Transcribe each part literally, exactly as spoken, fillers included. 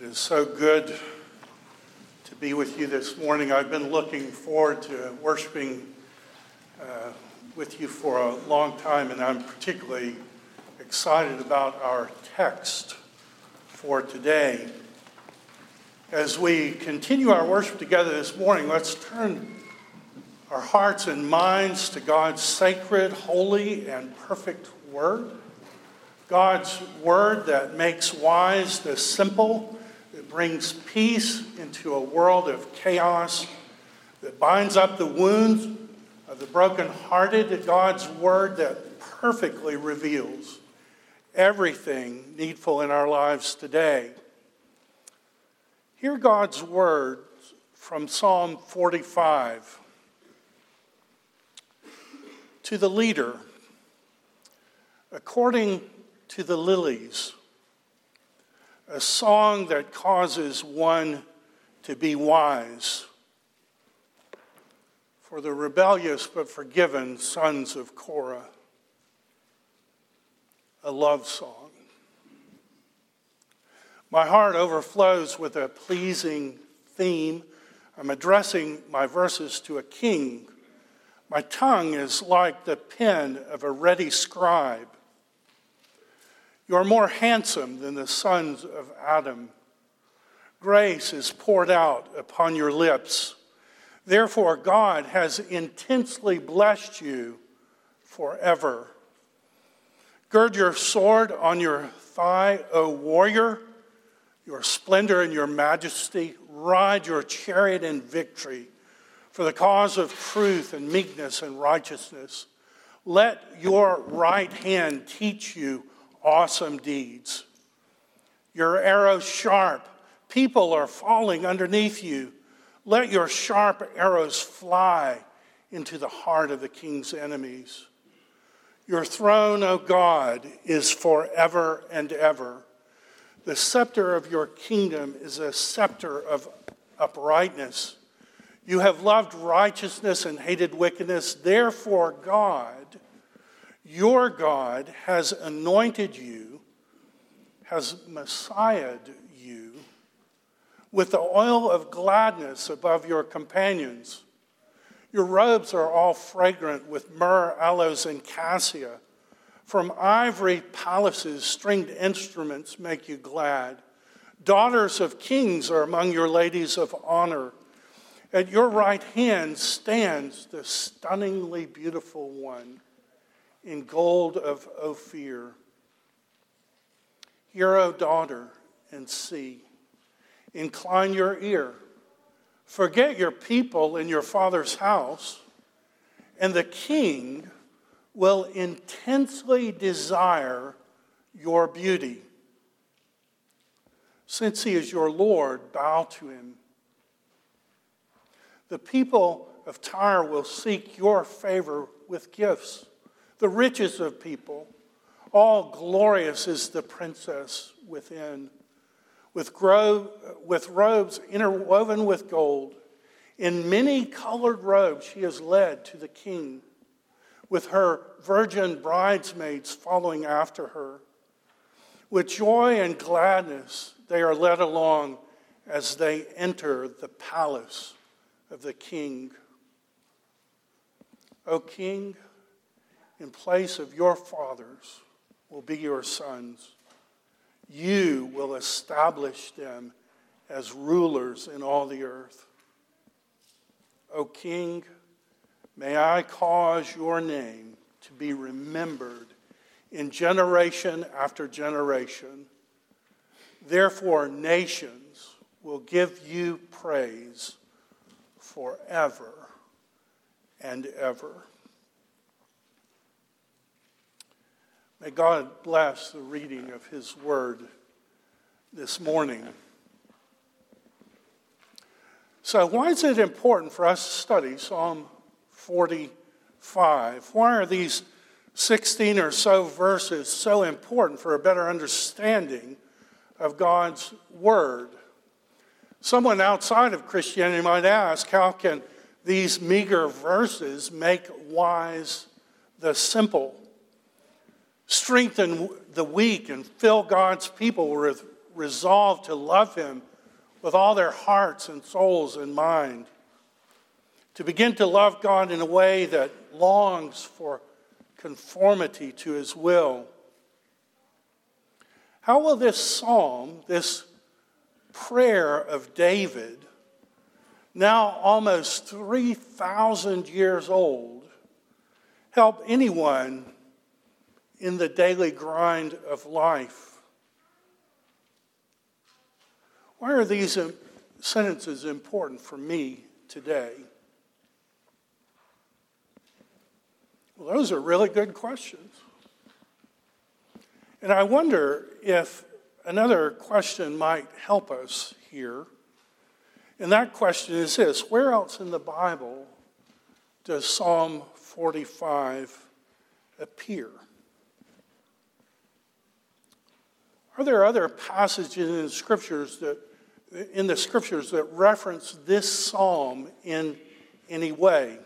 It is so good to be with you this morning. I've been looking forward to worshiping uh, with you for a long time, and I'm particularly excited about our text for today. As we continue our worship together this morning, let's turn our hearts and minds to God's sacred, holy, and perfect word. God's word that makes wise the simple, that brings peace into a world of chaos, that binds up the wounds of the brokenhearted. God's word that perfectly reveals everything needful in our lives today. Hear God's word from Psalm forty-five. To the leader, according to the lilies, a song that causes one to be wise. For the rebellious but forgiven sons of Korah, a love song. My heart overflows with a pleasing theme. I'm addressing my verses to a king. My tongue is like the pen of a ready scribe. You are more handsome than the sons of Adam. Grace is poured out upon your lips. Therefore, God has intensely blessed you forever. Gird your sword on your thigh, O warrior, your splendor and your majesty. Ride your chariot in victory for the cause of truth and meekness and righteousness. Let your right hand teach you awesome deeds. Your arrows sharp. People are falling underneath you. Let your sharp arrows fly into the heart of the king's enemies. Your throne, O God, is forever and ever. The scepter of your kingdom is a scepter of uprightness. You have loved righteousness and hated wickedness. Therefore, God, your God, has anointed you, has messiahed you with the oil of gladness above your companions. Your robes are all fragrant with myrrh, aloes, and cassia. From ivory palaces, stringed instruments make you glad. Daughters of kings are among your ladies of honor. At your right hand stands the stunningly beautiful one in gold of Ophir. Hear, O daughter, and see. Incline your ear. Forget your people in your father's house, and the king will intensely desire your beauty. Since he is your Lord, bow to him. The people of Tyre will seek your favor with gifts. The richest of people, all glorious is the princess within, with, gro- with robes interwoven with gold. In many colored robes she is led to the king, with her virgin bridesmaids following after her. With joy and gladness they are led along as they enter the palace of the king. O king, in place of your fathers will be your sons. You will establish them as rulers in all the earth. O king, may I cause your name to be remembered in generation after generation. Therefore, nations will give you praise forever and ever. May God bless the reading of his word this morning. So why is it important for us to study Psalm forty-five? Why are these sixteen or so verses so important for a better understanding of God's word? Someone outside of Christianity might ask, how can these meager verses make wise the simple? Strengthen the weak and fill God's people with resolve to love him with all their hearts and souls and mind, to begin to love God in a way that longs for conformity to his will. How will this psalm, this prayer of David, now almost three thousand years old, help anyone in the daily grind of life? Why are these sentences important for me today? Well, those are really good questions. And I wonder if another question might help us here. And that question is this: where else in the Bible does Psalm forty-five appear? Are there other passages in the scriptures that in the scriptures that reference this psalm in any way?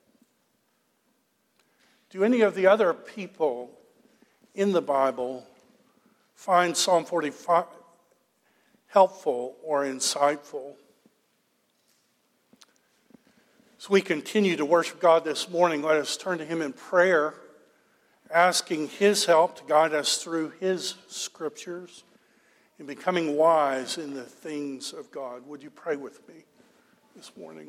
Do any of the other people in the Bible find Psalm forty-five helpful or insightful? As we continue to worship God this morning, let us turn to him in prayer, asking his help to guide us through his scriptures and becoming wise in the things of God. Would you pray with me this morning?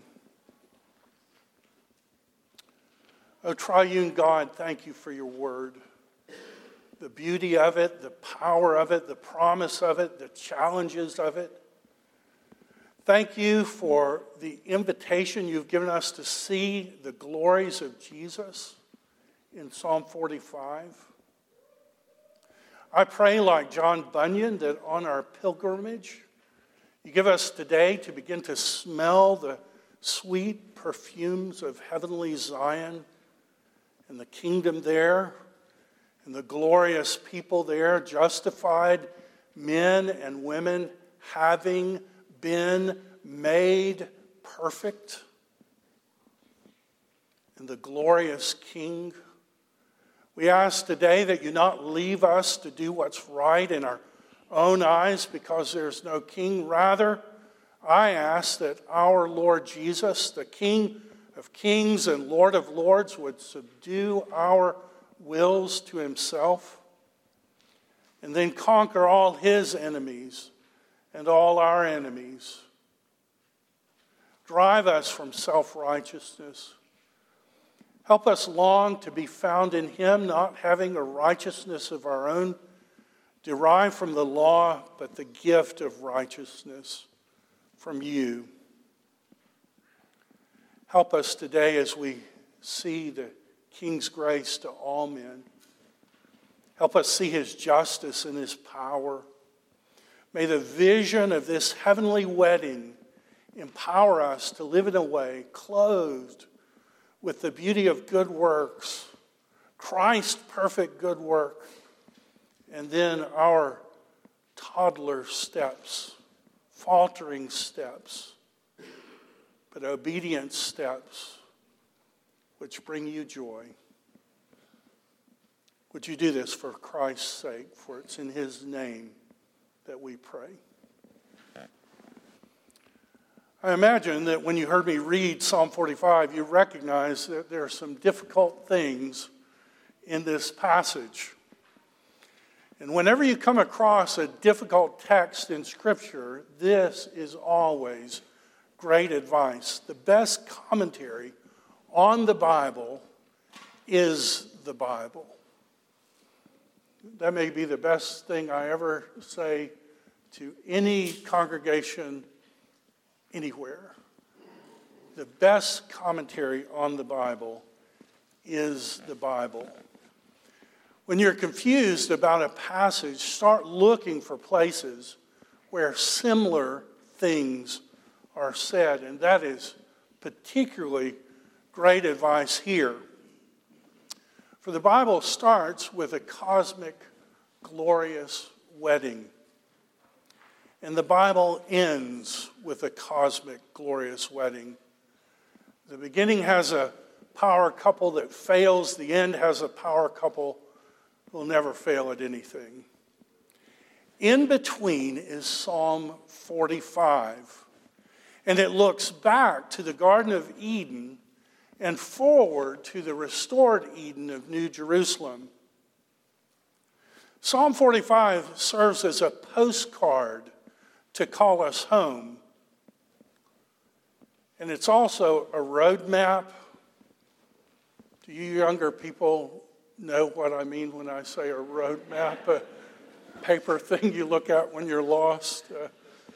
Oh, triune God, thank you for your word. The beauty of it, the power of it, the promise of it, the challenges of it. Thank you for the invitation you've given us to see the glories of Jesus in Psalm forty-five. I pray, like John Bunyan, that on our pilgrimage, you give us today to begin to smell the sweet perfumes of heavenly Zion and the kingdom there, and the glorious people there, justified men and women having been made perfect, and the glorious King. We ask today that you not leave us to do what's right in our own eyes because there's no king. Rather, I ask that our Lord Jesus, the King of kings and Lord of lords, would subdue our wills to himself and then conquer all his enemies and all our enemies. Drive us from self-righteousness. Help us long to be found in him, not having a righteousness of our own derived from the law, but the gift of righteousness from you. Help us today as we see the King's grace to all men. Help us see his justice and his power. May the vision of this heavenly wedding empower us to live in a way clothed with the beauty of good works, Christ's perfect good work, and then our toddler steps, faltering steps, but obedient steps which bring you joy. Would you do this for Christ's sake, for it's in his name that we pray. I imagine that when you heard me read Psalm forty-five, you recognize that there are some difficult things in this passage. And whenever you come across a difficult text in Scripture, this is always great advice. The best commentary on the Bible is the Bible. That may be the best thing I ever say to any congregation anywhere. The best commentary on the Bible is the Bible. When you're confused about a passage, start looking for places where similar things are said, and that is particularly great advice here. For the Bible starts with a cosmic, glorious wedding. And the Bible ends with a cosmic, glorious wedding. The beginning has a power couple that fails. The end has a power couple who will never fail at anything. In between is Psalm forty-five. And it looks back to the Garden of Eden and forward to the restored Eden of New Jerusalem. Psalm forty-five serves as a postcard to call us home. And it's also a roadmap. Do you younger people know what I mean when I say a roadmap? A paper thing you look at when you're lost? Uh,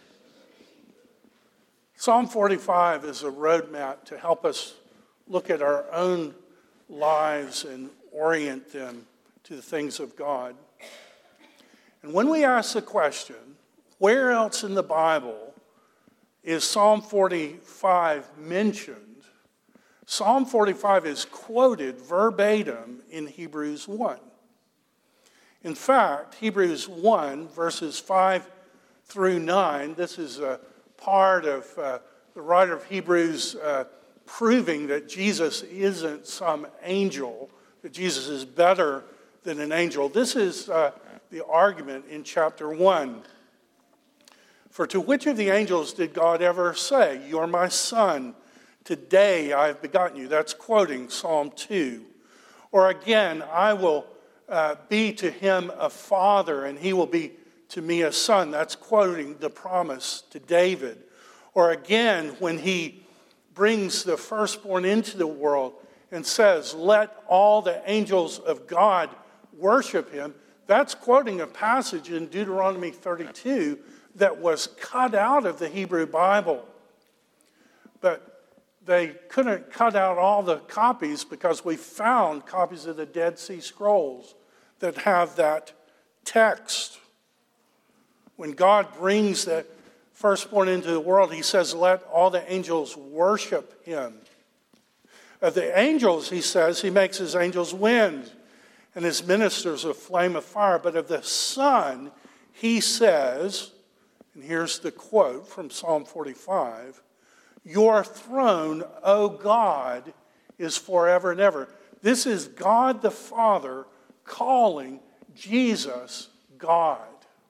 Psalm forty-five is a roadmap to help us look at our own lives and orient them to the things of God. And when we ask the question, where else in the Bible is Psalm forty-five mentioned? Psalm forty-five is quoted verbatim in Hebrews one. In fact, Hebrews one, verses five through nine, this is a part of uh, the writer of Hebrews uh, proving that Jesus isn't some angel, that Jesus is better than an angel. This is uh, the argument in chapter one. For to which of the angels did God ever say, "You are my son, today I have begotten you"? That's quoting Psalm two. Or again, "I will uh, be to him a father, and he will be to me a son." That's quoting the promise to David. Or again, when he brings the firstborn into the world and says, "Let all the angels of God worship him," that's quoting a passage in Deuteronomy thirty-two that was cut out of the Hebrew Bible. But they couldn't cut out all the copies because we found copies of the Dead Sea Scrolls that have that text. When God brings the firstborn into the world, he says, "Let all the angels worship him." Of the angels, he says, he makes his angels wind and his ministers a flame of fire. But of the Son, he says, and here's the quote from Psalm forty-five, "Your throne, O God, is forever and ever." This is God the Father calling Jesus God.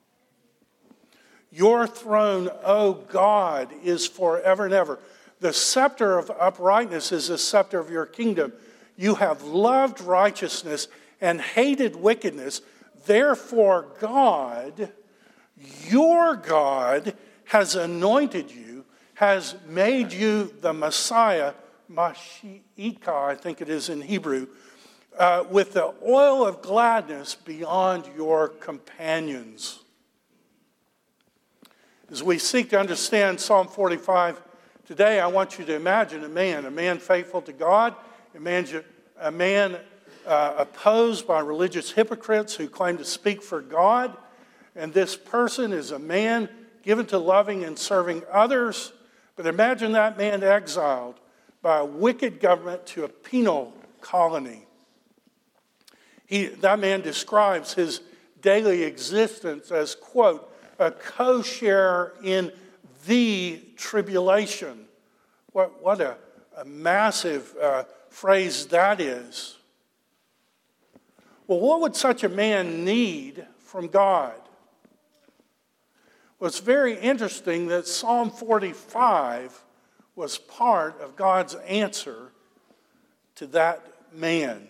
Your throne, O God, is forever and ever. The scepter of uprightness is the scepter of your kingdom. You have loved righteousness and hated wickedness. Therefore, God, your God, has anointed you, has made you the Messiah, Mashiach, I think it is in Hebrew, uh, with the oil of gladness beyond your companions. As we seek to understand Psalm forty-five today, I want you to imagine a man, a man faithful to God, a man, a man uh, opposed by religious hypocrites who claim to speak for God. And this person is a man given to loving and serving others. But imagine that man exiled by a wicked government to a penal colony. He, that man describes his daily existence as, quote, "a co-sharer in the tribulation." What, what a, a massive uh, phrase that is. Well, what would such a man need from God? Well, it's very interesting that Psalm forty-five was part of God's answer to that man.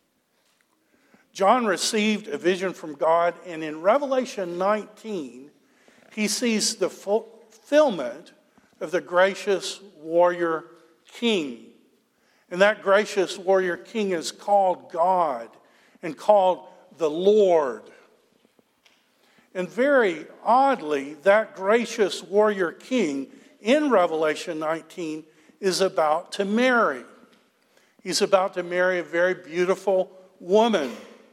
John received a vision from God, and in Revelation nineteen, he sees the fulfillment of the gracious warrior king. And that gracious warrior king is called God and called the Lord. And very oddly, that gracious warrior king in Revelation nineteen is about to marry. He's about to marry a very beautiful woman.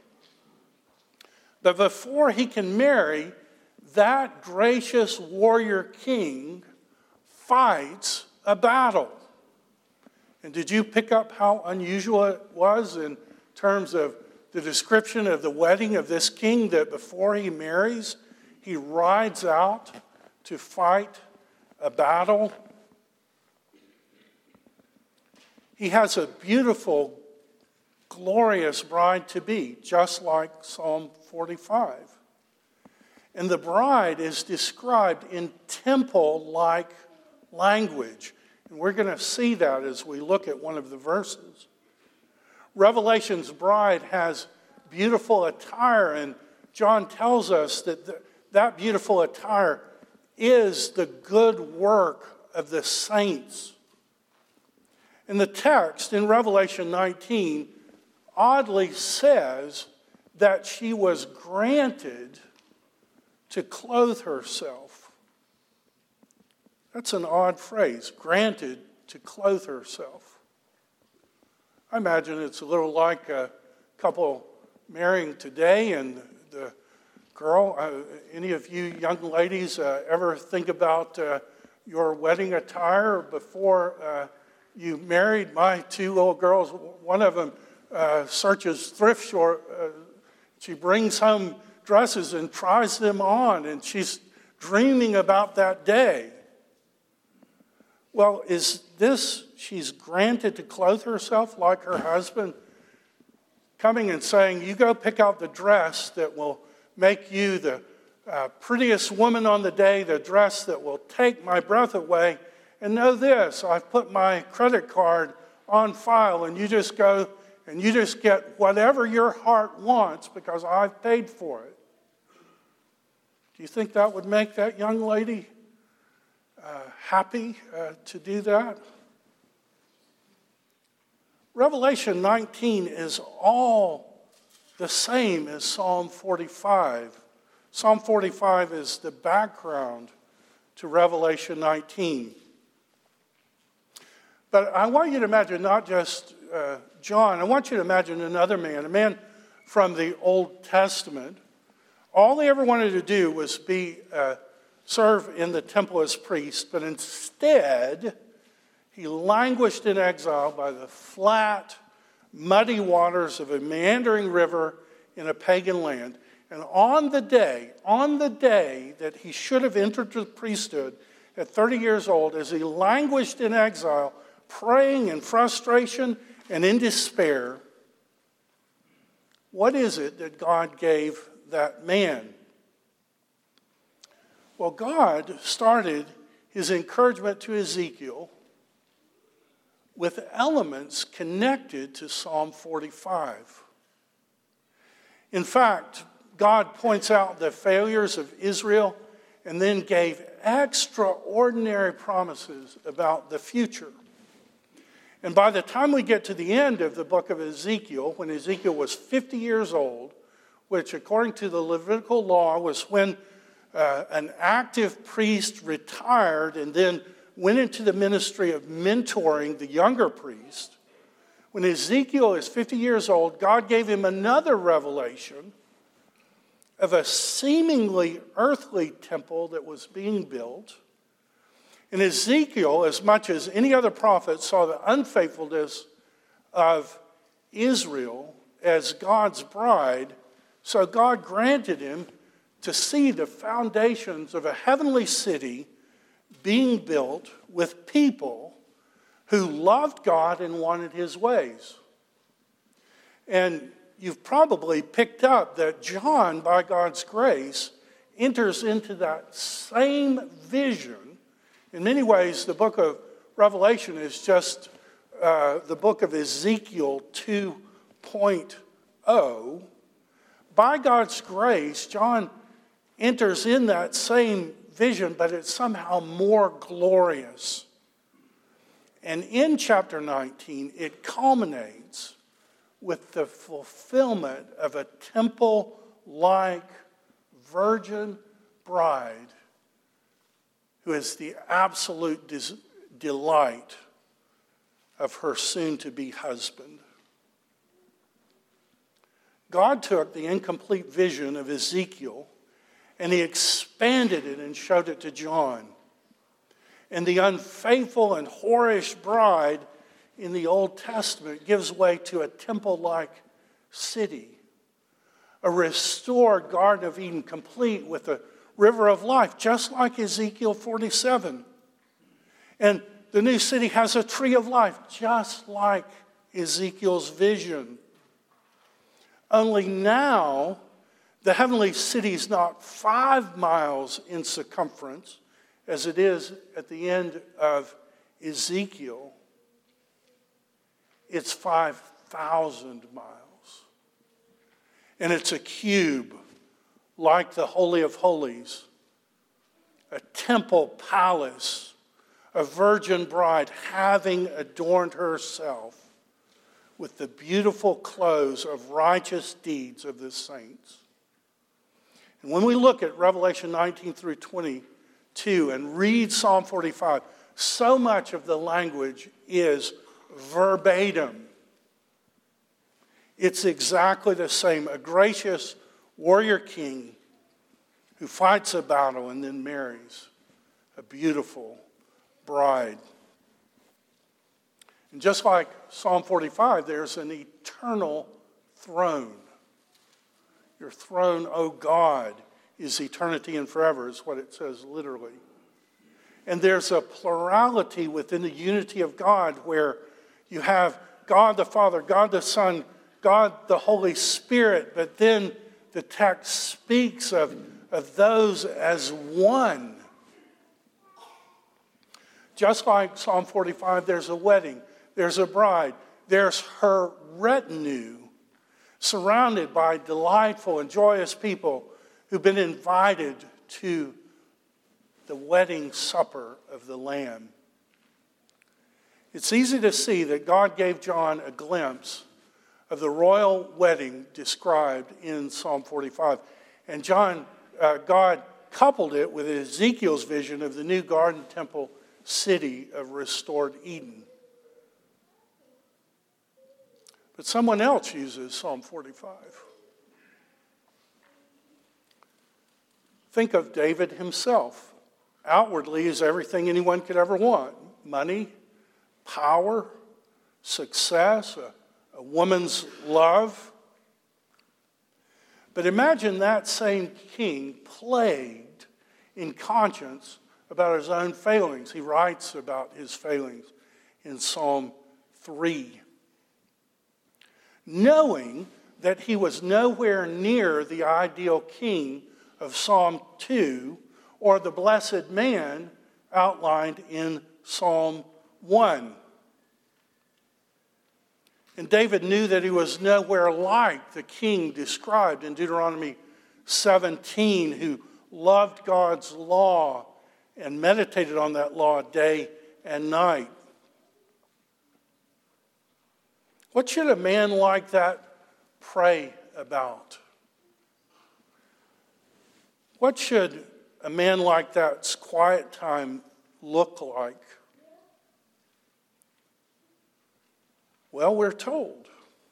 But before he can marry, that gracious warrior king fights a battle. And did you pick up how unusual it was in terms of the description of the wedding of this king, that before he marries, he rides out to fight a battle? He has a beautiful, glorious bride to be, just like Psalm forty-five. And the bride is described in temple-like language. And we're going to see that as we look at one of the verses. Revelation's bride has beautiful attire, and John tells us that the, that beautiful attire is the good work of the saints. And the text in Revelation nineteen oddly says that she was granted to clothe herself. That's an odd phrase, granted to clothe herself. I imagine it's a little like a couple marrying today, and the girl, uh, any of you young ladies uh, ever think about uh, your wedding attire before uh, you married? My two little girls, one of them uh, searches thrift store. Uh, she brings home dresses and tries them on, and she's dreaming about that day. Well, is this, she's granted to clothe herself like her husband, coming and saying, you go pick out the dress that will make you the uh, prettiest woman on the day, the dress that will take my breath away, and know this, I've put my credit card on file, and you just go and you just get whatever your heart wants because I've paid for it. Do you think that would make that young lady uh, happy uh, to do that? Revelation nineteen is all the same as Psalm forty-five. Psalm forty-five is the background to Revelation nineteen. But I want you to imagine not just uh, John, I want you to imagine another man, a man from the Old Testament. All he ever wanted to do was be uh, serve in the temple as priest, but instead he languished in exile by the flat, muddy waters of a meandering river in a pagan land. And on the day, on the day that he should have entered the priesthood at thirty years old, as he languished in exile, praying in frustration and in despair, what is it that God gave that man? Well, God started his encouragement to Ezekiel with elements connected to Psalm forty-five. In fact, God points out the failures of Israel and then gave extraordinary promises about the future. And by the time we get to the end of the book of Ezekiel, when Ezekiel was fifty years old, which according to the Levitical law was when uh, an active priest retired and then went into the ministry of mentoring the younger priest. When Ezekiel is fifty years old, God gave him another revelation of a seemingly earthly temple that was being built. And Ezekiel, as much as any other prophet, saw the unfaithfulness of Israel as God's bride. So God granted him to see the foundations of a heavenly city being built with people who loved God and wanted his ways. And you've probably picked up that John, by God's grace, enters into that same vision. In many ways, the book of Revelation is just uh, the book of Ezekiel two point oh. By God's grace, John enters in that same vision, but it's somehow more glorious. And in chapter nineteen, it culminates with the fulfillment of a temple-like virgin bride who is the absolute des- delight of her soon-to-be husband. God took the incomplete vision of Ezekiel and he expanded it and showed it to John. And the unfaithful and whorish bride in the Old Testament gives way to a temple-like city, a restored Garden of Eden complete with a river of life, just like Ezekiel forty-seven. And the new city has a tree of life, just like Ezekiel's vision. Only now, The heavenly city is not five miles in circumference, as it is at the end of Ezekiel. It's five thousand miles. And it's a cube, like the Holy of Holies, a temple palace, a virgin bride having adorned herself with the beautiful clothes of righteous deeds of the saints. And when we look at Revelation nineteen through twenty-two and read Psalm forty-five, so much of the language is verbatim. It's exactly the same. A gracious warrior king who fights a battle and then marries a beautiful bride. And just like Psalm forty-five, there's an eternal throne. Your throne, O God, is eternity and forever, is what it says literally. And there's a plurality within the unity of God where you have God the Father, God the Son, God the Holy Spirit, but then the text speaks of, of those as one. Just like Psalm forty-five, there's a wedding, there's a bride, there's her retinue, surrounded by delightful and joyous people who've been invited to the wedding supper of the Lamb. It's easy to see that God gave John a glimpse of the royal wedding described in Psalm forty-five. And John, uh, God coupled it with Ezekiel's vision of the new garden temple city of restored Eden. But someone else uses Psalm forty-five. Think of David himself. Outwardly is everything anyone could ever want. Money, power, success, a, a woman's love. But imagine that same king plagued in conscience about his own failings. He writes about his failings in Psalm three. Knowing that he was nowhere near the ideal king of Psalm two or the blessed man outlined in Psalm one. And David knew that he was nowhere like the king described in Deuteronomy seventeen, who loved God's law and meditated on that law day and night. What should a man like that pray about? What should a man like that's quiet time look like? Well, we're told.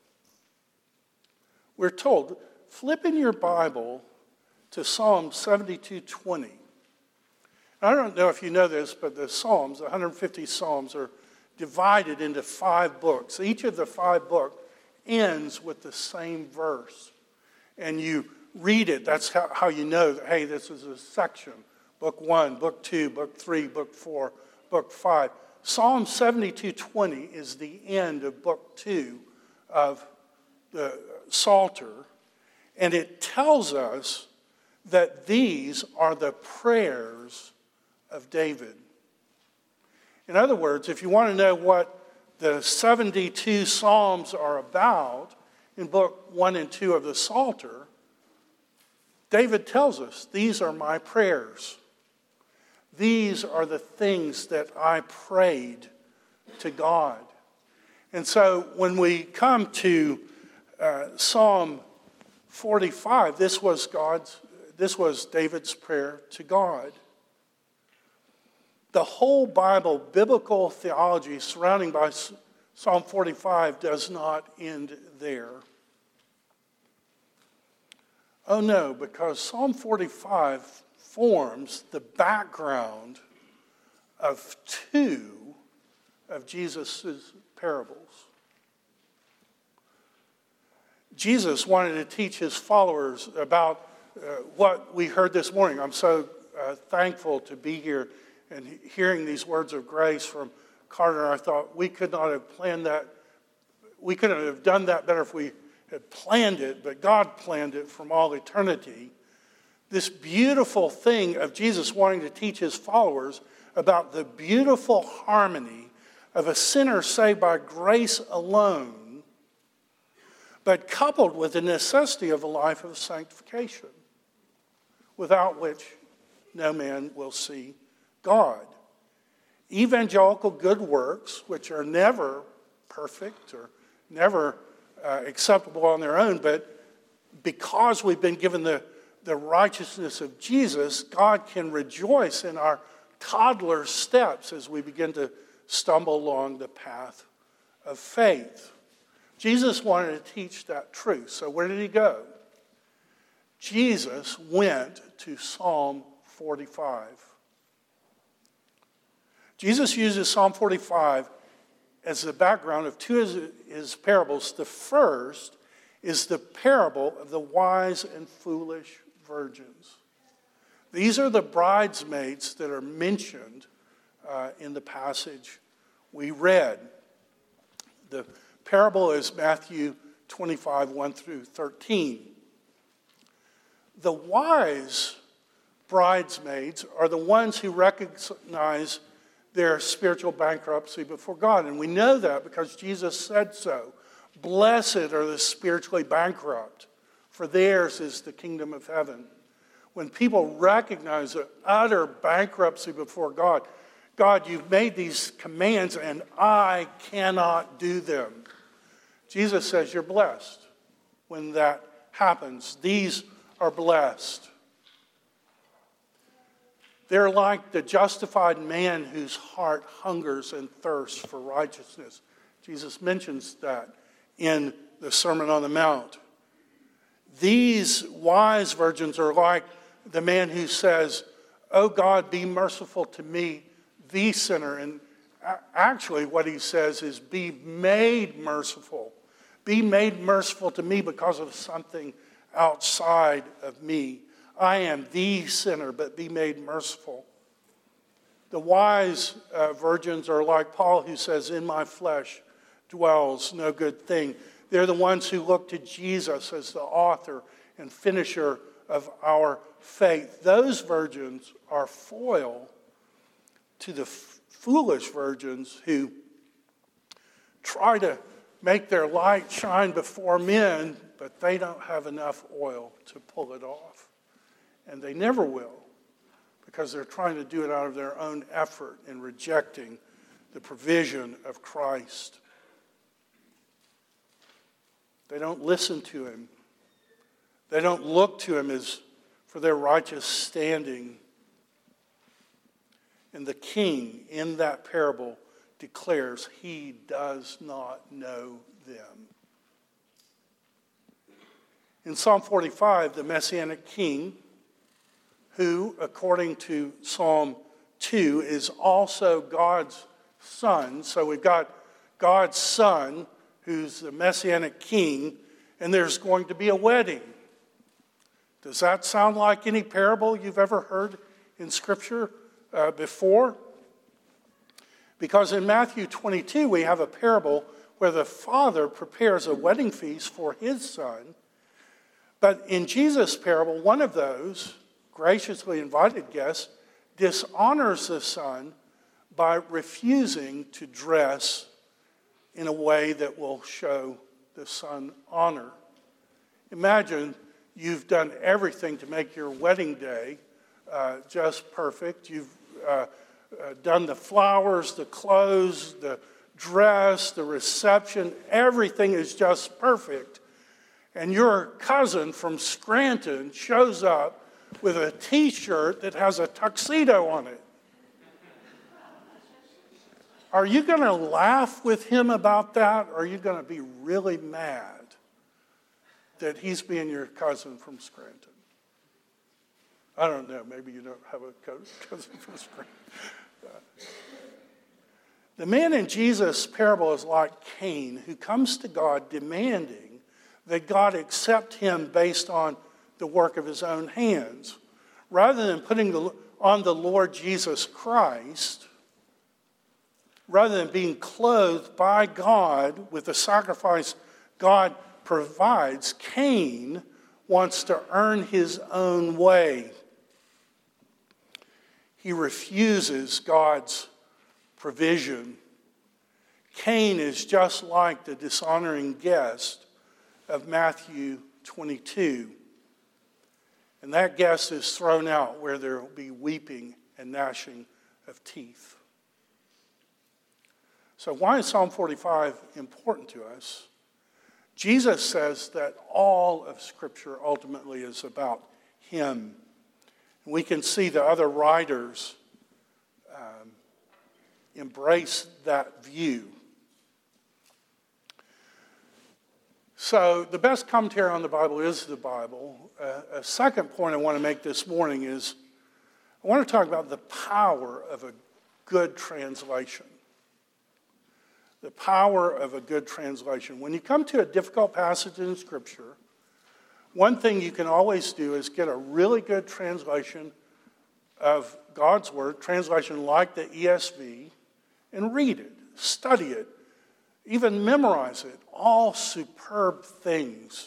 We're told. Flip in your Bible to Psalm seventy-two twenty. I don't know if you know this, but the Psalms, the one hundred fifty Psalms, are divided into five books. Each of the five books ends with the same verse. And you read it. That's how, how you know that, hey, this is a section. Book one, book two, book three, book four, book five. Psalm seventy-two twenty is the end of book two of the Psalter. And it tells us that these are the prayers of David. In other words, if you want to know what the seventy-two Psalms are about in book one and two of the Psalter, David tells us, these are my prayers. These are the things that I prayed to God. And so when we come to uh, Psalm forty-five, this was God's, this was David's prayer to God. The whole Bible, biblical theology surrounding by Psalm forty-five does not end there. Oh no, because Psalm forty-five forms the background of two of Jesus' parables. Jesus wanted to teach his followers about uh, what we heard this morning. I'm so uh, thankful to be here and hearing these words of grace from Carter. I thought we could not have planned that. We couldn't have done that better if we had planned it, but God planned it from all eternity. This beautiful thing of Jesus wanting to teach his followers about the beautiful harmony of a sinner saved by grace alone, but coupled with the necessity of a life of sanctification, without which no man will see God. Evangelical good works, which are never perfect or never uh, acceptable on their own, but because we've been given the, the righteousness of Jesus, God can rejoice in our toddler steps as we begin to stumble along the path of faith. Jesus wanted to teach that truth. So where did he go? Jesus went to Psalm forty-five. Jesus uses Psalm forty-five as the background of two of his, his parables. The first is the parable of the wise and foolish virgins. These are the bridesmaids that are mentioned uh, in the passage we read. The parable is Matthew twenty-five, one through thirteen. The wise bridesmaids are the ones who recognize their spiritual bankruptcy before God. And we know that because Jesus said so. Blessed are the spiritually bankrupt, for theirs is the kingdom of heaven. When people recognize their utter bankruptcy before God, God, you've made these commands and I cannot do them. Jesus says you're blessed when that happens. These are blessed. They're like the justified man whose heart hungers and thirsts for righteousness. Jesus mentions that in the Sermon on the Mount. These wise virgins are like the man who says, "Oh God, be merciful to me, the sinner." And actually what he says is, be made merciful. Be made merciful to me because of something outside of me. I am the sinner, but be made merciful. The wise uh, virgins are like Paul, who says, in my flesh dwells no good thing. They're the ones who look to Jesus as the author and finisher of our faith. Those virgins are foil to the f- foolish virgins who try to make their light shine before men, but they don't have enough oil to pull it off. And they never will, because they're trying to do it out of their own effort and rejecting the provision of Christ. They don't listen to him. They don't look to him as for their righteous standing. And the king in that parable declares he does not know them. In Psalm forty-five, the Messianic king, who, according to Psalm two, is also God's son. So we've got God's son, who's the Messianic king, and there's going to be a wedding. Does that sound like any parable you've ever heard in Scripture uh, before? Because in Matthew twenty-two, we have a parable where the father prepares a wedding feast for his son. But in Jesus' parable, one of those graciously invited guests dishonors the son by refusing to dress in a way that will show the son honor. Imagine you've done everything to make your wedding day uh, just perfect. You've uh, uh, done the flowers, the clothes, the dress, the reception. Everything is just perfect. And your cousin from Scranton shows up with a t-shirt that has a tuxedo on it. Are you going to laugh with him about that, or are you going to be really mad that he's being your cousin from Scranton? I don't know. Maybe you don't have a cousin from Scranton. The man in Jesus' parable is like Cain, who comes to God demanding that God accept him based on the work of his own hands. Rather than putting the, on the Lord Jesus Christ, rather than being clothed by God with the sacrifice God provides. Cain wants to earn his own way. He refuses God's provision. Cain is just like the dishonoring guest of Matthew twenty-two. And that guest is thrown out where there will be weeping and gnashing of teeth. So why is Psalm forty-five important to us? Jesus says that all of Scripture ultimately is about him. We can see the other writers um, embrace that view. So the best commentary on the Bible is the Bible. Uh, a second point I want to make this morning is I want to talk about the power of a good translation. The power of a good translation. When you come to a difficult passage in Scripture, one thing you can always do is get a really good translation of God's Word, translation like the E S V, and read it, study it, even memorize it. All superb things.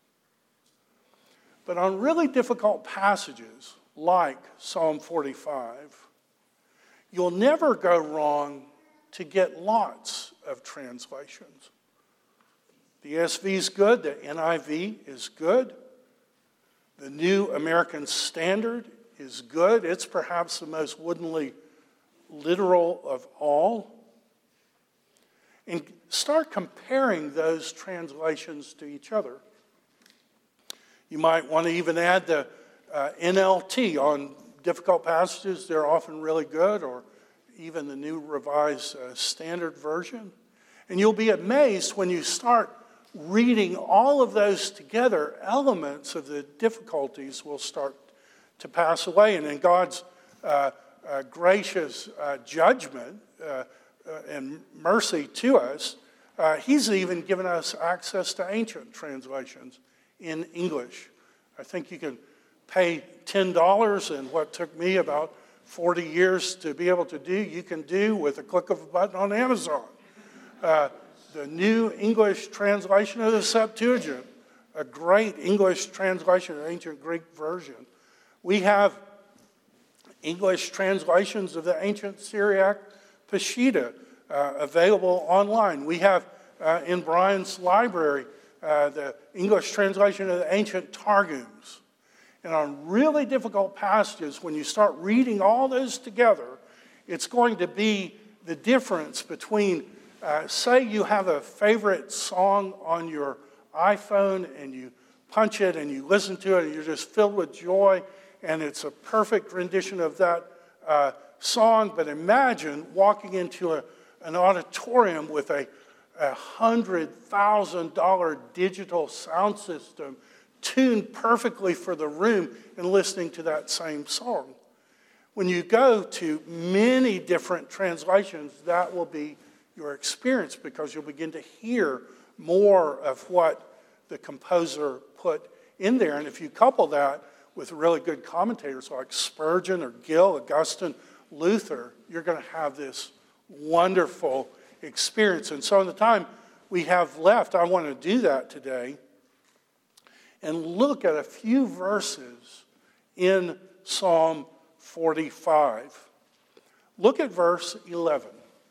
But on really difficult passages like Psalm forty-five, you'll never go wrong to get lots of translations. The E S V is good. The N I V is good. The New American Standard is good. It's perhaps the most woodenly literal of all. And start comparing those translations to each other. You might want to even add the uh, N L T on difficult passages. They're often really good, or even the New Revised uh, Standard Version. And you'll be amazed when you start reading all of those together, elements of the difficulties will start to pass away. And in God's uh, uh, gracious uh, judgment uh, uh, and mercy to us, uh, he's even given us access to ancient translations in English. I think you can pay ten dollars, and what took me about forty years to be able to do, you can do with a click of a button on Amazon. Uh, the New English translation of the Septuagint, a great English translation of the ancient Greek version. We have English translations of the ancient Syriac Peshitta uh, available online. We have uh, in Brian's library uh, the English translation of the ancient Targums. And on really difficult passages, when you start reading all those together, it's going to be the difference between, uh, say you have a favorite song on your iPhone and you punch it and you listen to it and you're just filled with joy and it's a perfect rendition of that uh, song. But imagine walking into a, an auditorium with a one hundred thousand dollars digital sound system tuned perfectly for the room and listening to that same song. When you go to many different translations, that will be your experience because you'll begin to hear more of what the composer put in there. And if you couple that with really good commentators like Spurgeon or Gill, Augustine, Luther, you're going to have this wonderful experience. And so in the time we have left, I want to do that today and look at a few verses in Psalm forty-five. Look at verse eleven.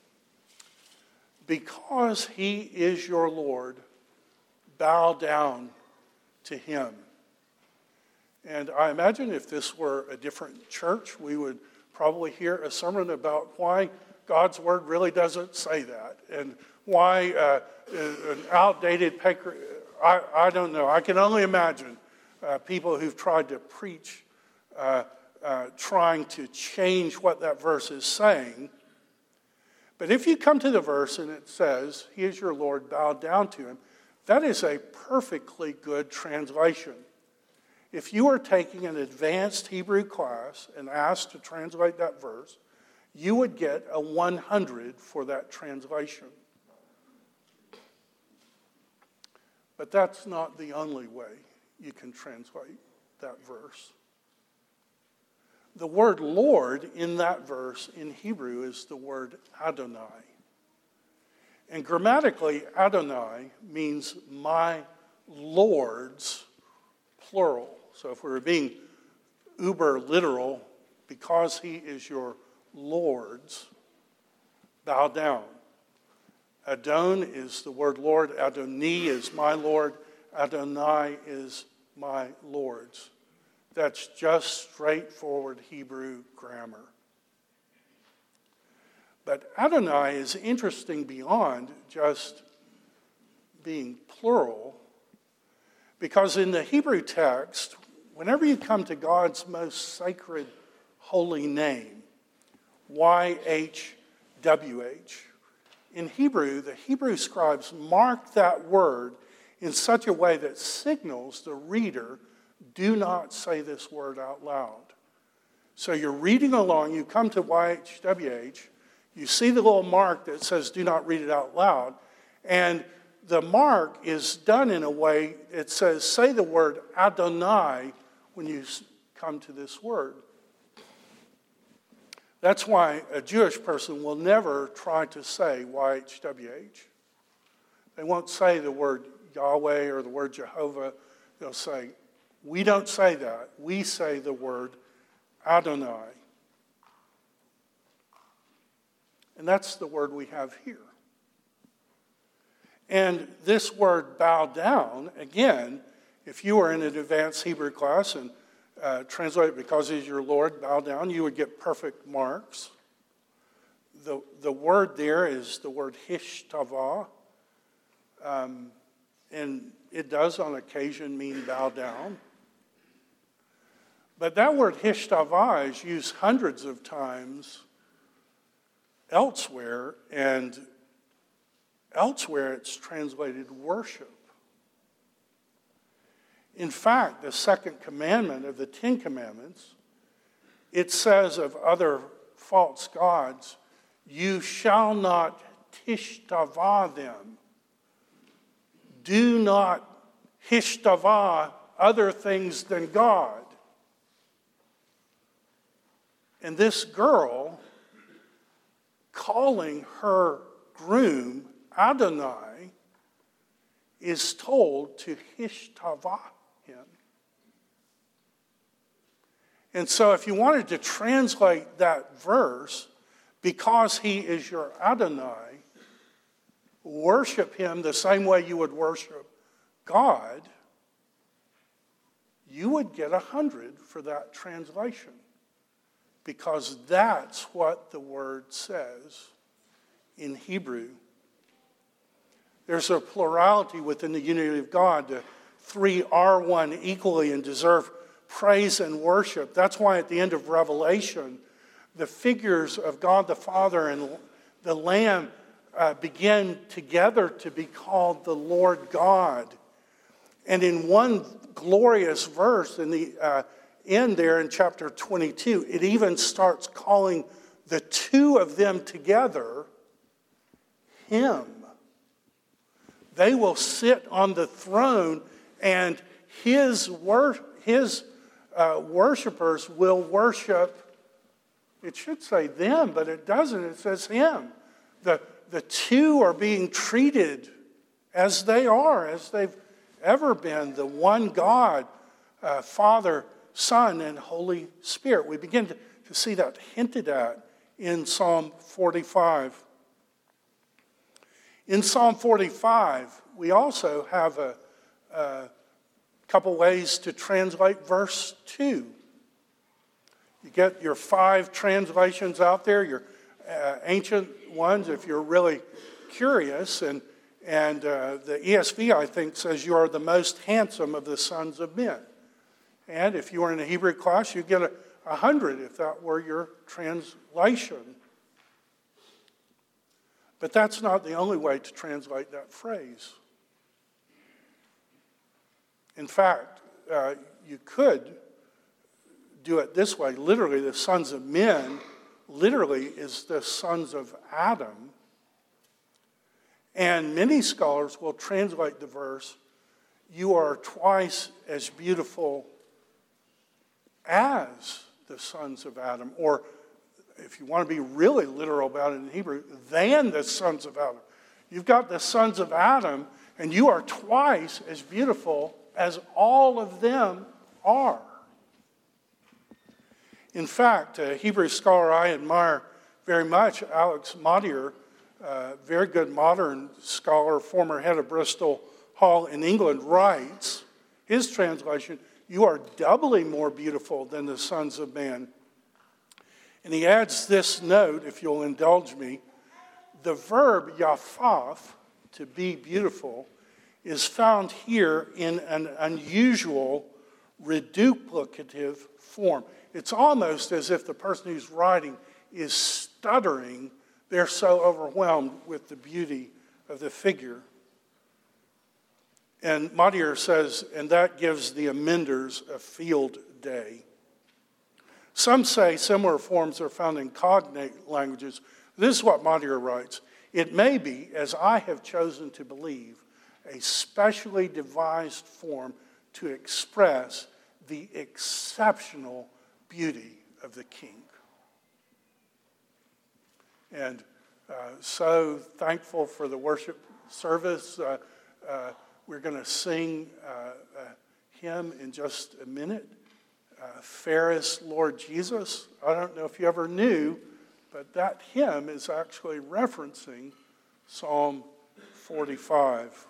Because he is your Lord, bow down to him. And I imagine if this were a different church, we would probably hear a sermon about why God's word really doesn't say that, and why uh, an outdated paper, I, I don't know. I can only imagine uh, people who've tried to preach, uh, uh, trying to change what that verse is saying. But if you come to the verse and it says, he is your Lord, bow down to him, that is a perfectly good translation. If you are taking an advanced Hebrew class and asked to translate that verse, you would get a one hundred for that translation. But that's not the only way you can translate that verse. The word Lord in that verse in Hebrew is the word Adonai. And grammatically, Adonai means my lords, plural. So if we were being uber literal, because he is your lords, bow down. Adon is the word Lord. Adoni is my Lord. Adonai is my Lord's. That's just straightforward Hebrew grammar. But Adonai is interesting beyond just being plural, because in the Hebrew text, whenever you come to God's most sacred holy name, Y H W H, in Hebrew, the Hebrew scribes mark that word in such a way that signals the reader, do not say this word out loud. So you're reading along, you come to Y H W H, you see the little mark that says do not read it out loud, and the mark is done in a way, it says say the word Adonai when you come to this word. That's why a Jewish person will never try to say Y H W H. They won't say the word Yahweh or the word Jehovah. They'll say, we don't say that. We say the word Adonai. And that's the word we have here. And this word bow down, again, if you were in an advanced Hebrew class and uh, translate it because he's your Lord, bow down, you would get perfect marks. The, the word there is the word hishtavah. Um, and it does on occasion mean bow down. But that word hishtavah is used hundreds of times elsewhere, and elsewhere it's translated worship. In fact, the second commandment of the Ten Commandments, it says of other false gods, you shall not tishtavah them. Do not hishtavah other things than God. And this girl, calling her groom Adonai, is told to hishtavah him. And so if you wanted to translate that verse, because he is your Adonai, worship him the same way you would worship God, you would get a hundred for that translation. Because that's what the word says in Hebrew. There's a plurality within the unity of God. The three are one equally and deserve praise and worship. That's why at the end of Revelation, the figures of God the Father and the Lamb uh, begin together to be called the Lord God. And in one glorious verse in the uh, end there in chapter twenty-two, it even starts calling the two of them together him. They will sit on the throne, and his wor- his uh, worshipers will worship. It should say them, but it doesn't. It says him. The, the two are being treated as they are, as they've ever been, the one God, uh, Father, Son, and Holy Spirit. We begin to, to see that hinted at in Psalm forty-five. In Psalm forty-five, we also have a, a couple ways to translate verse two. You get your five translations out there, your uh, ancient ones, if you're really curious. And, and uh, the E S V, I think, says you are the most handsome of the sons of men. And if you were in a Hebrew class, you'd get a, a hundred if that were your translation. But that's not the only way to translate that phrase. In fact, uh, you could do it this way. Literally, the sons of men, literally, is the sons of Adam. And many scholars will translate the verse, you are twice as beautiful as the sons of Adam, or if you want to be really literal about it in Hebrew, than the sons of Adam. You've got the sons of Adam, And you are twice as beautiful as all of them are. In fact, a Hebrew scholar I admire very much, Alex Mottier, a very good modern scholar, former head of Bristol Hall in England, writes, his translation, "You are doubly more beautiful than the sons of man." And he adds this note, if you'll indulge me. The verb yafaf, to be beautiful, is found here in an unusual reduplicative form. It's almost as if the person who's writing is stuttering. They're so overwhelmed with the beauty of the figure. And Mottier says, and that gives the amenders a field day. Some say similar forms are found in cognate languages. This is what Mottier writes. It may be, as I have chosen to believe, a specially devised form to express the exceptional beauty of the king. And uh, so thankful for the worship service. Uh, uh, we're going to sing uh, a hymn in just a minute. Uh, Fairest Lord Jesus. I don't know if you ever knew, but that hymn is actually referencing Psalm forty-five.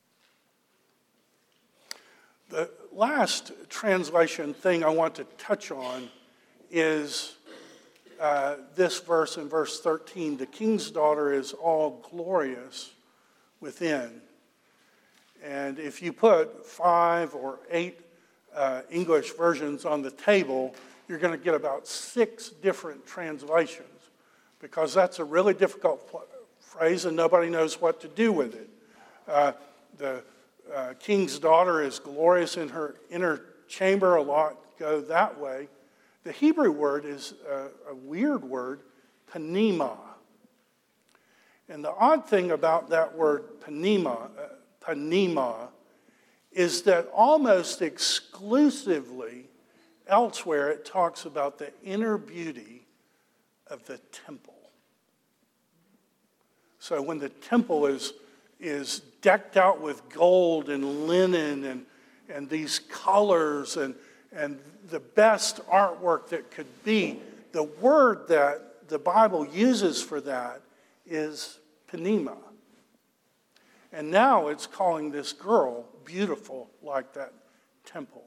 The last translation thing I want to touch on is uh, this verse in verse thirteen. The king's daughter is all glorious within. And if you put five or eight uh, English versions on the table, you're going to get about six different translations, because that's a really difficult pl- phrase and nobody knows what to do with it. Uh, the uh, king's daughter is glorious in her inner chamber. A lot go that way. The Hebrew word is a, a weird word, panema. And the odd thing about that word panema, uh, panema, is that almost exclusively elsewhere it talks about the inner beauty of the temple. So when the temple is, is decked out with gold and linen and, and these colors and, and the best artwork that could be, the word that the Bible uses for that is panema. And now it's calling this girl beautiful like that temple.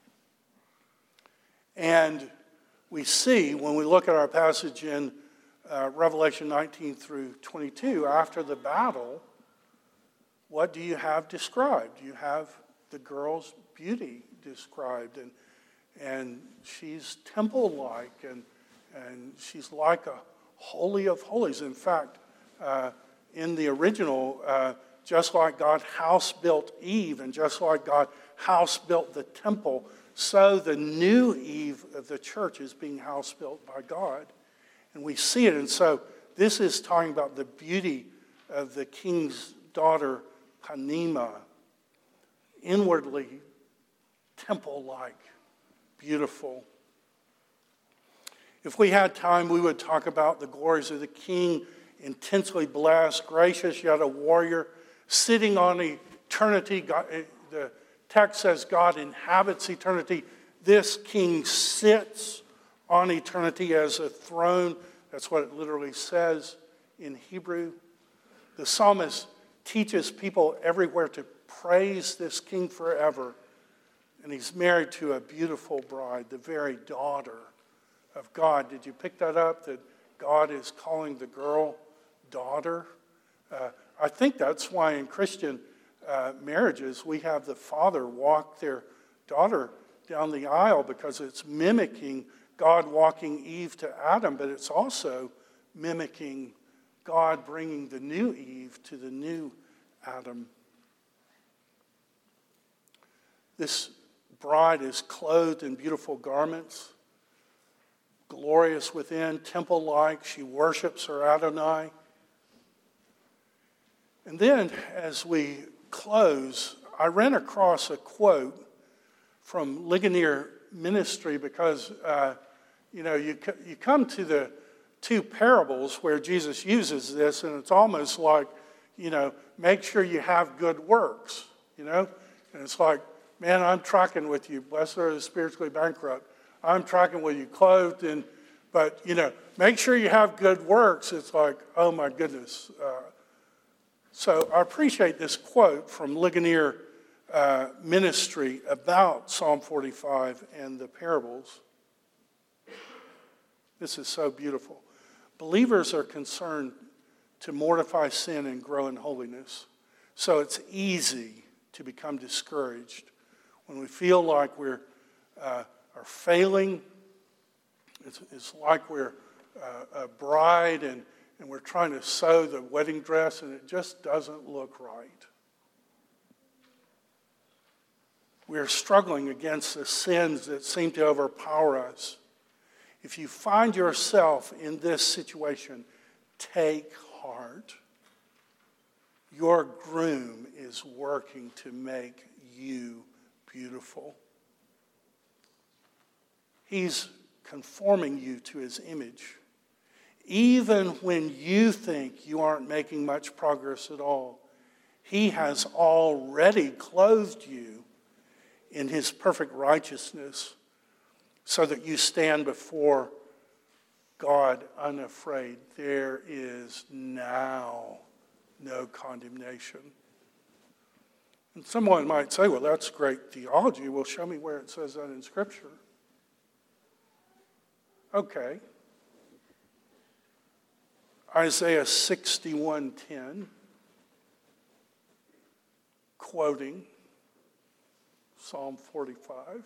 And we see when we look at our passage in uh, Revelation nineteen through twenty-two, after the battle, what do you have described? You have the girl's beauty described, and and she's temple-like, and and she's like a holy of holies. In fact, uh, in the original, uh, just like God house-built Eve, and just like God house-built the temple, so the new Eve of the church is being house-built by God. And we see it. And so this is talking about the beauty of the king's daughter, Panema, inwardly temple-like, beautiful. If we had time, we would talk about the glories of the king, intensely blessed, gracious, yet a warrior, sitting on eternity. God, the text says God inhabits eternity. This king sits on eternity as a throne. That's what it literally says in Hebrew. The psalmist teaches people everywhere to praise this king forever. And he's married to a beautiful bride, the very daughter of God. Did you pick that up, that God is calling the girl daughter? Uh, I think that's why in Christian uh, marriages we have the father walk their daughter down the aisle, because it's mimicking God walking Eve to Adam, but it's also mimicking God bringing the new Eve to the new Adam. This bride is clothed in beautiful garments, glorious within, temple-like. She worships her Adonai. And then, as we close, I ran across a quote from Ligonier Ministry, because, uh, you know, you, you come to the two parables where Jesus uses this, and it's almost like you know, make sure you have good works, you know? And it's like, man, I'm tracking with you. Blessed are the spiritually bankrupt. I'm tracking with you, clothed in, but, you know, make sure you have good works. It's like, oh my goodness. Uh, so I appreciate this quote from Ligonier uh, Ministry about Psalm forty-five and the parables. This is so beautiful. Believers are concerned to mortify sin and grow in holiness. So it's easy to become discouraged when we feel like we're uh, are failing. It's, it's like we're uh, a bride and, and we're trying to sew the wedding dress and it just doesn't look right. We're struggling against the sins that seem to overpower us. If you find yourself in this situation, take heart. Your groom is working to make you beautiful. He's conforming you to his image. Even when you think you aren't making much progress at all, he has already clothed you in his perfect righteousness so that you stand before God unafraid. There is now no condemnation. And someone might say, well, that's great theology. Well, show me where it says that in Scripture. Okay. Isaiah sixty-one ten, quoting Psalm forty-five.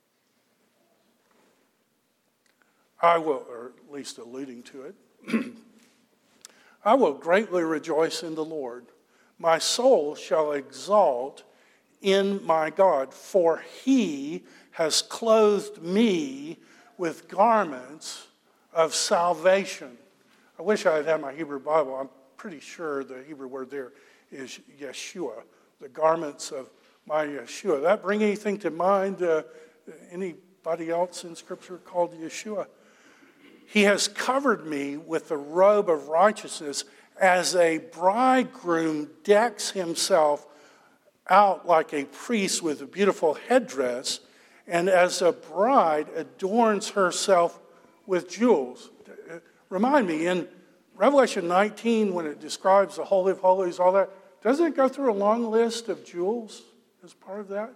I will, or at least alluding to it, I will greatly rejoice in the Lord. My soul shall exalt in my God, for he has clothed me with garments of salvation. I wish I had had my Hebrew Bible. I'm pretty sure the Hebrew word there is Yeshua, the garments of my Yeshua. That bring anything to mind? Uh, anybody else in Scripture called Yeshua? He has covered me with the robe of righteousness as a bridegroom decks himself out like a priest with a beautiful headdress, and as a bride adorns herself with jewels. Remind me, in Revelation nineteen, when it describes the Holy of Holies, all that, doesn't it go through a long list of jewels as part of that?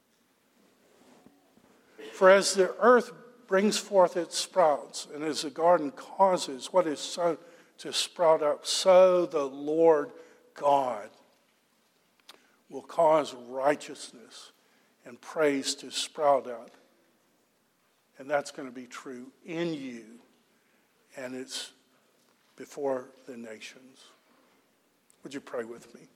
For as the earth brings forth its sprouts, and as the garden causes what is sown to sprout up, so the Lord God will cause righteousness and praise to sprout up. And that's going to be true in you, and it's before the nations. Would you pray with me?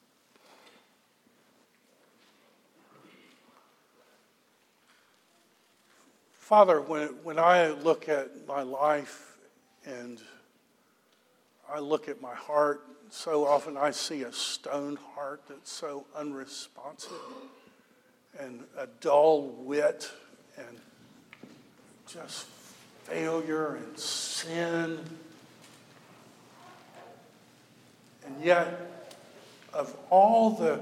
Father, when, when I look at my life and I look at my heart, so often I see a stone heart that's so unresponsive and a dull wit and just failure and sin. And yet, of all the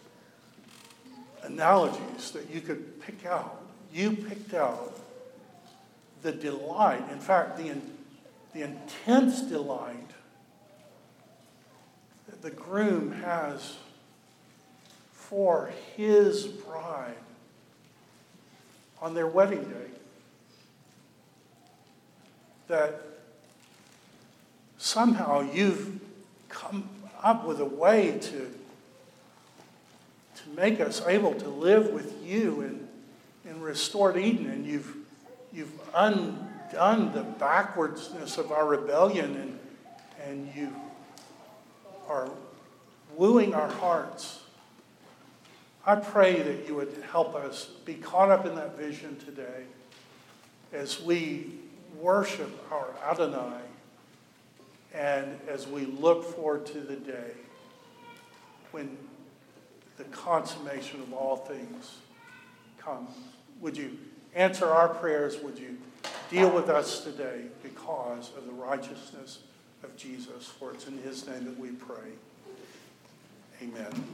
analogies that you could pick out, you picked out the delight, in fact, the, the intense delight that the groom has for his bride on their wedding day. That somehow you've come up with a way to, to make us able to live with you in, in restored Eden, and you've You've undone the backwardsness of our rebellion, and, and you are wooing our hearts. I pray that you would help us be caught up in that vision today as we worship our Adonai and as we look forward to the day when the consummation of all things comes. Would you answer our prayers? Would you deal with us today because of the righteousness of Jesus? For it's in his name that we pray. Amen.